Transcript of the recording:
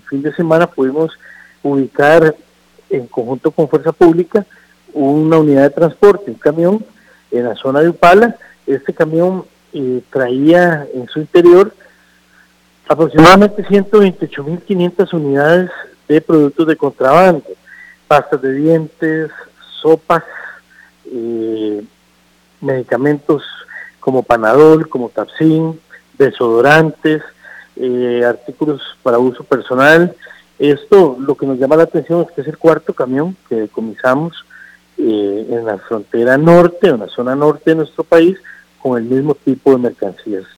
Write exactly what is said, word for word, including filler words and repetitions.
fin de semana pudimos ubicar en conjunto con Fuerza Pública una unidad de transporte, un camión en la zona de Upala. Este camión eh, traía en su interior aproximadamente ciento veintiocho mil quinientas unidades de productos de contrabando, pastas de dientes, sopas, eh, medicamentos como Panadol, como Tapsin, desodorantes, eh, artículos para uso personal. Esto lo que nos llama la atención es que es el cuarto camión que decomisamos eh, en la frontera norte, en la zona norte de nuestro país, con el mismo tipo de mercancías.